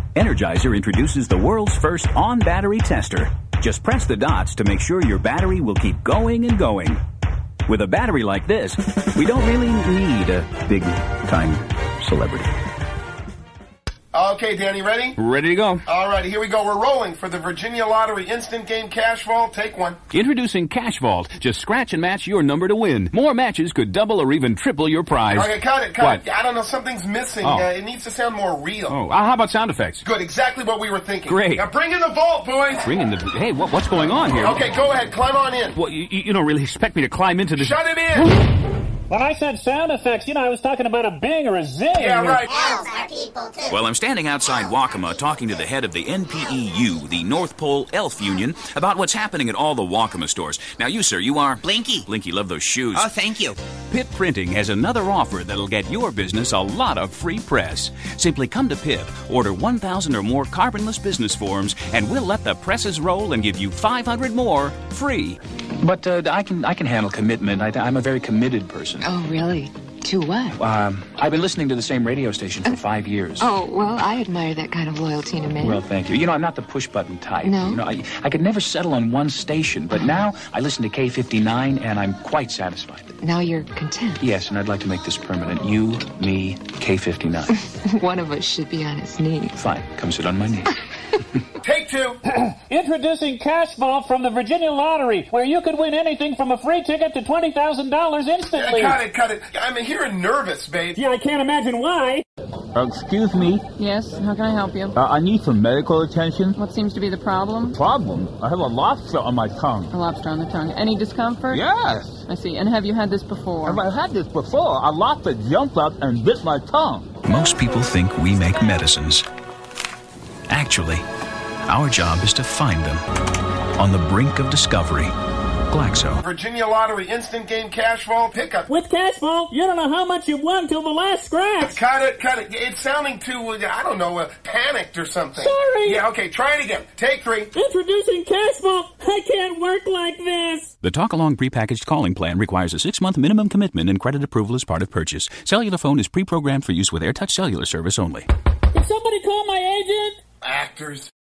Energizer introduces the world's first on-battery tester. Just press the dots to make sure your battery will keep going and going. With a battery like this, we don't really need a big-time celebrity. Okay, Danny, ready? Ready to go. All righty, here we go. We're rolling for the Virginia Lottery Instant Game Cash Vault. Take one. Introducing Cash Vault. Just scratch and match your number to win. More matches could double or even triple your prize. Okay, cut it. What? I don't know, something's missing. Oh. It needs to sound more real. Oh, how about sound effects? Good, exactly what we were thinking. Great. Now bring in the vault, boys. Hey, what's going on here? Okay, go ahead. Climb on in. Well, you don't really expect me to climb into the... Shut him in. When I said sound effects, I was talking about a bing or a zing. Yeah, right. Elves are people, too. Well, I'm standing outside Waccamaw talking to the head of the NPEU, the North Pole Elf Union, about what's happening at all the Waccamaw stores. Now, you, sir, you are... Blinky. Blinky, love those shoes. Oh, thank you. Pip Printing has another offer that'll get your business a lot of free press. Simply come to Pip, order 1,000 or more carbonless business forms, and we'll let the presses roll and give you 500 more free. But I can handle commitment. I'm a very committed person. Oh, really? To what? I've been listening to the same radio station for 5 years. Oh, well, I admire that kind of loyalty in a man. Well, thank you. I'm not the push-button type. No? I could never settle on one station, but now I listen to K59, and I'm quite satisfied. Now you're content. Yes, and I'd like to make this permanent. You, me, K59. One of us should be on his knees. Fine. Come sit on my knee. Take two. Introducing Cash Vault from the Virginia Lottery, where you could win anything from a free ticket to $20,000 instantly. Cut it. I'm hearing nervous, babe. Yeah, I can't imagine why. Excuse me. Yes, how can I help you? I need some medical attention. What seems to be the problem? Problem? I have a lobster on my tongue. A lobster on the tongue. Any discomfort? Yes. I see. And have you had this before? Have I had this before? A lobster jumped up and bit my tongue. Most people think we make medicines. Actually, our job is to find them. On the brink of discovery, Glaxo. Virginia Lottery Instant Game Cash Vault pickup. With Cash Vault, you don't know how much you've won till the last scratch. Cut it. It's sounding too, panicked or something. Sorry. Yeah, okay, try it again. Take three. Introducing Cash Vault. I can't work like this. The Talk-Along prepackaged calling plan requires a 6-month minimum commitment and credit approval as part of purchase. Cellular phone is pre-programmed for use with AirTouch cellular service only. Can somebody call my agent? Actors.